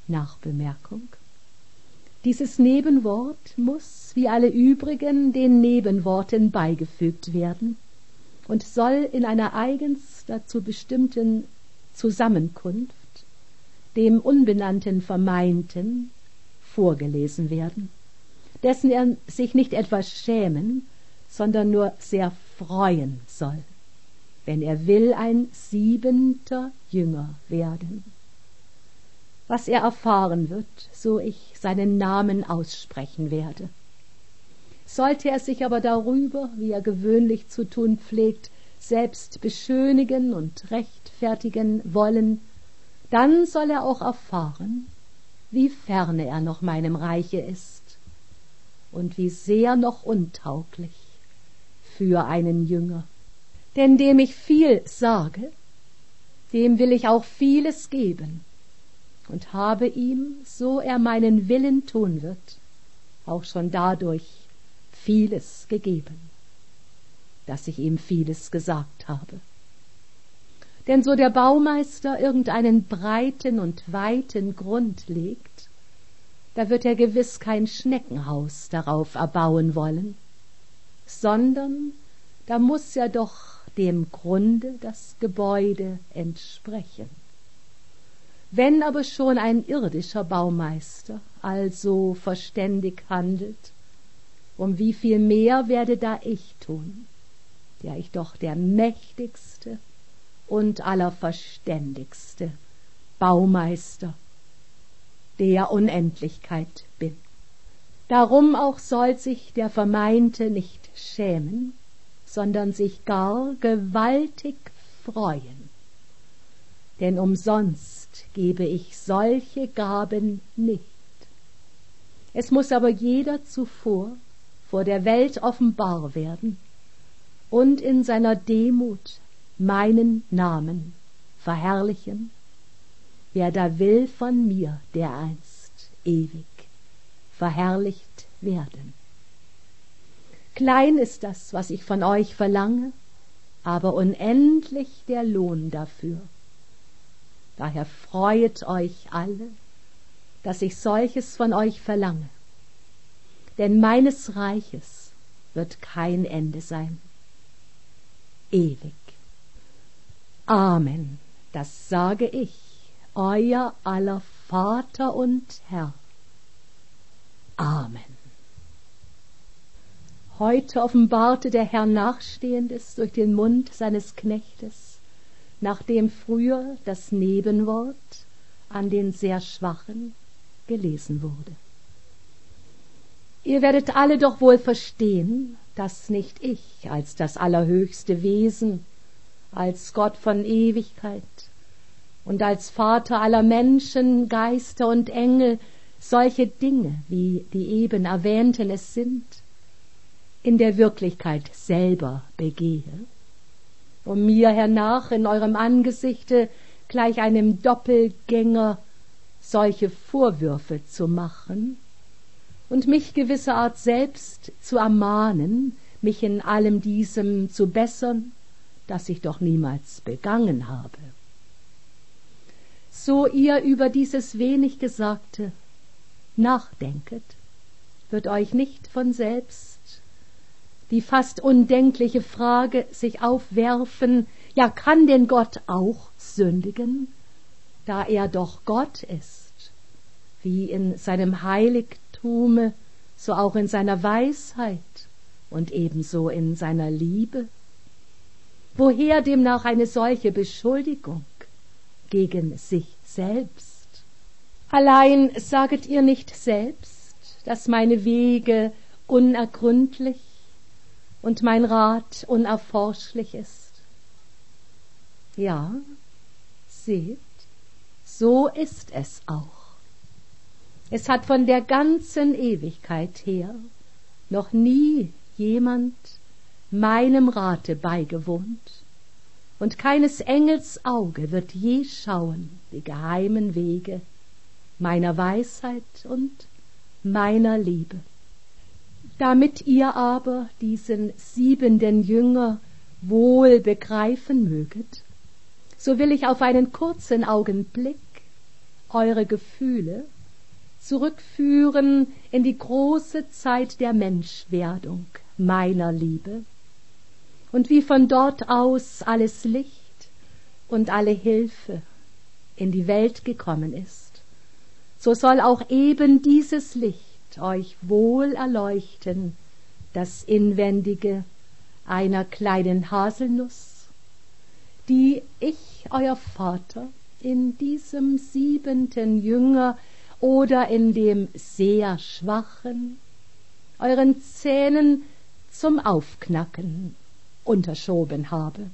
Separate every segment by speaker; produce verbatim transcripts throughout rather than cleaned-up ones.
Speaker 1: Nachbemerkung: Dieses Nebenwort muss, wie alle übrigen, den Nebenworten beigefügt werden und soll in einer eigens dazu bestimmten Zusammenkunft, dem unbenannten Vermeinten, vorgelesen werden, dessen er sich nicht etwas schämen, sondern nur sehr freuen soll, wenn er will ein siebenter Jünger werden. Was er erfahren wird, so ich seinen Namen aussprechen werde. Sollte er sich aber darüber, wie er gewöhnlich zu tun pflegt, selbst beschönigen und rechtfertigen wollen, dann soll er auch erfahren, wie ferne er noch meinem Reiche ist und wie sehr noch untauglich für einen Jünger. Denn dem ich viel sage, dem will ich auch vieles geben, und habe ihm, so er meinen Willen tun wird, auch schon dadurch vieles gegeben, dass ich ihm vieles gesagt habe. Denn so der Baumeister irgendeinen breiten und weiten Grund legt, da wird er gewiss kein Schneckenhaus darauf erbauen wollen, sondern da muß ja doch dem Grunde das Gebäude entsprechen. Wenn aber schon ein irdischer Baumeister also verständig handelt, um wie viel mehr werde da ich tun, der ich doch der mächtigste und allerverständigste Baumeister der Unendlichkeit bin. Darum auch soll sich der Vermeinte nicht schämen, sondern sich gar gewaltig freuen. Denn umsonst gebe ich solche Gaben nicht. Es muß aber jeder zuvor vor der Welt offenbar werden und in seiner Demut meinen Namen verherrlichen, wer da will von mir dereinst ewig verherrlicht werden. Klein ist das, was ich von euch verlange, aber unendlich der Lohn dafür. Daher freuet euch alle, dass ich solches von euch verlange, denn meines Reiches wird kein Ende sein. Ewig. Amen, das sage ich, euer aller Vater und Herr. Amen. Heute offenbarte der Herr Nachstehendes durch den Mund seines Knechtes, nachdem früher das Nebenwort an den sehr Schwachen gelesen wurde. Ihr werdet alle doch wohl verstehen, dass nicht ich als das allerhöchste Wesen, als Gott von Ewigkeit und als Vater aller Menschen, Geister und Engel solche Dinge, wie die eben erwähnten es sind, in der Wirklichkeit selber begehe, um mir hernach in eurem Angesichte gleich einem Doppelgänger solche Vorwürfe zu machen und mich gewisserart selbst zu ermahnen, mich in allem diesem zu bessern, das ich doch niemals begangen habe. So ihr über dieses wenig Gesagte nachdenket, wird euch nicht von selbst die fast undenkliche Frage sich aufwerfen, ja, kann denn Gott auch sündigen, da er doch Gott ist, wie in seinem Heiligtume, so auch in seiner Weisheit und ebenso in seiner Liebe? Woher demnach eine solche Beschuldigung gegen sich selbst? Allein saget ihr nicht selbst, dass meine Wege unergründlich und mein Rat unerforschlich ist? Ja, seht, so ist es auch. Es hat von der ganzen Ewigkeit her noch nie jemand meinem Rate beigewohnt, und keines Engels Auge wird je schauen die geheimen Wege meiner Weisheit und meiner Liebe. Damit ihr aber diesen siebenden Jünger wohl begreifen möget, so will ich auf einen kurzen Augenblick eure Gefühle zurückführen in die große Zeit der Menschwerdung meiner Liebe, und wie von dort aus alles Licht und alle Hilfe in die Welt gekommen ist, so soll auch eben dieses Licht euch wohl erleuchten, das Inwendige einer kleinen Haselnuss, die ich, euer Vater, in diesem siebenten Jünger oder in dem sehr schwachen, euren Zähnen zum Aufknacken unterschoben habe.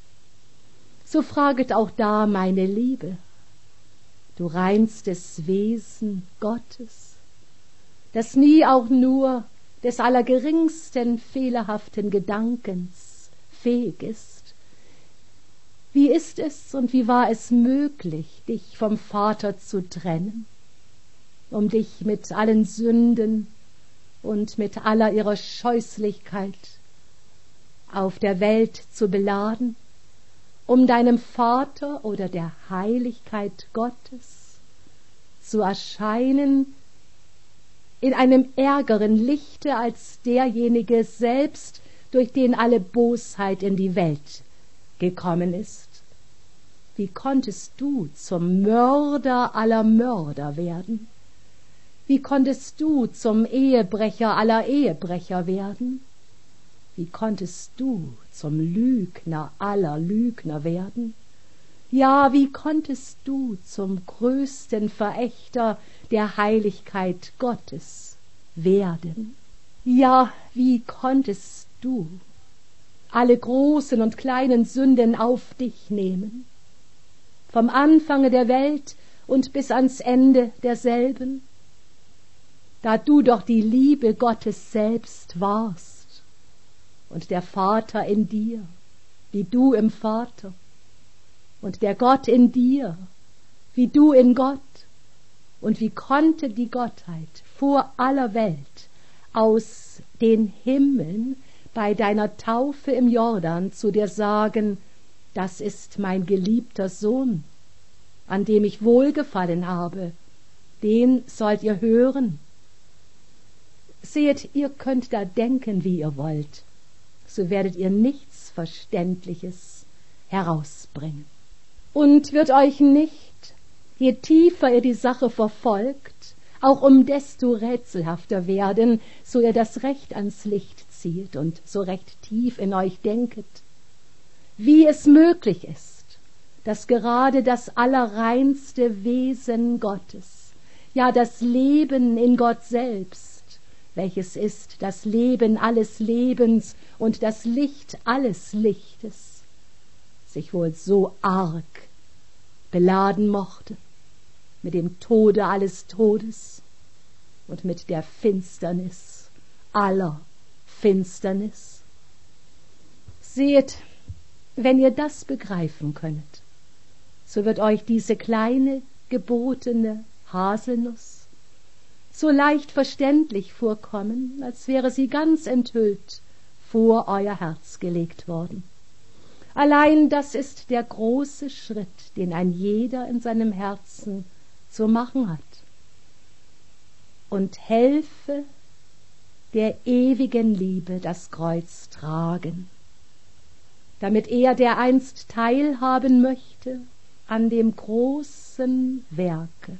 Speaker 1: So fraget auch da meine Liebe, du reinstes Wesen Gottes, das nie auch nur des allergeringsten fehlerhaften Gedankens fähig ist. Wie ist es und wie war es möglich, dich vom Vater zu trennen, um dich mit allen Sünden und mit aller ihrer Scheußlichkeit auf der Welt zu beladen, um deinem Vater oder der Heiligkeit Gottes zu erscheinen in einem ärgeren Lichte als derjenige selbst, durch den alle Bosheit in die Welt gekommen ist. Wie konntest du zum Mörder aller Mörder werden? Wie konntest du zum Ehebrecher aller Ehebrecher werden? Wie konntest du zum Lügner aller Lügner werden? Ja, wie konntest du zum größten Verächter der Heiligkeit Gottes werden? Ja, wie konntest du alle großen und kleinen Sünden auf dich nehmen, vom Anfange der Welt und bis ans Ende derselben, da du doch die Liebe Gottes selbst warst und der Vater in dir, wie du im Vater, und der Gott in dir, wie du in Gott. Und wie konnte die Gottheit vor aller Welt aus den Himmeln bei deiner Taufe im Jordan zu dir sagen, das ist mein geliebter Sohn, an dem ich wohlgefallen habe, den sollt ihr hören. Seht, ihr könnt da denken, wie ihr wollt, so werdet ihr nichts Verständliches herausbringen. Und wird euch nicht, je tiefer ihr die Sache verfolgt, auch um desto rätselhafter werden, so ihr das Recht ans Licht zieht und so recht tief in euch denket, wie es möglich ist, dass gerade das allerreinste Wesen Gottes, ja das Leben in Gott selbst, welches ist das Leben alles Lebens und das Licht alles Lichtes, sich wohl so arg beladen mochte mit dem Tode alles Todes und mit der Finsternis aller Finsternis. Seht, wenn ihr das begreifen könnet, so wird euch diese kleine gebotene Haselnuss so leicht verständlich vorkommen, als wäre sie ganz enthüllt vor euer Herz gelegt worden. Allein das ist der große Schritt, den ein jeder in seinem Herzen zu machen hat. Und helfe der ewigen Liebe das Kreuz tragen, damit er, der einst teilhaben möchte an dem großen Werke,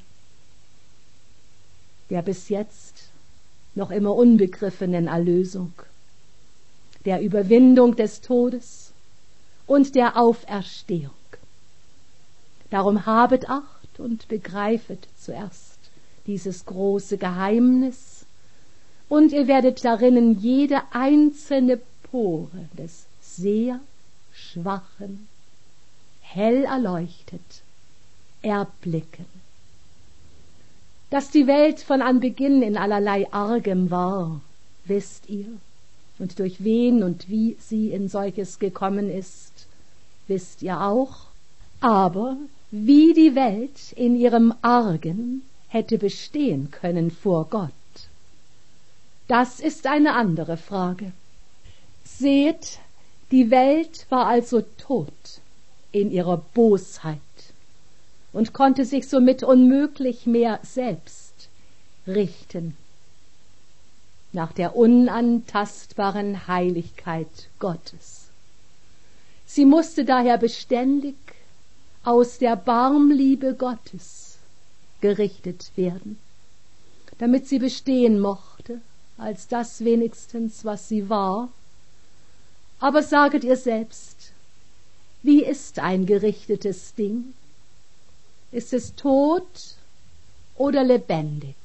Speaker 1: der bis jetzt noch immer unbegriffenen Erlösung, der Überwindung des Todes und der Auferstehung. Darum habet Acht und begreifet zuerst dieses große Geheimnis, und ihr werdet darinnen jede einzelne Pore des sehr schwachen, hell erleuchtet, erblicken. Dass die Welt von Anbeginn in allerlei Argem war, wisst ihr, und durch wen und wie sie in solches gekommen ist, wisst ihr auch. Aber wie die Welt in ihrem Argen hätte bestehen können vor Gott, das ist eine andere Frage. Seht, die Welt war also tot in ihrer Bosheit, und konnte sich somit unmöglich mehr selbst richten nach der unantastbaren Heiligkeit Gottes. Sie musste daher beständig aus der Barmliebe Gottes gerichtet werden, damit sie bestehen mochte, als das wenigstens, was sie war. Aber saget ihr selbst, wie ist ein gerichtetes Ding? Ist es tot oder lebendig?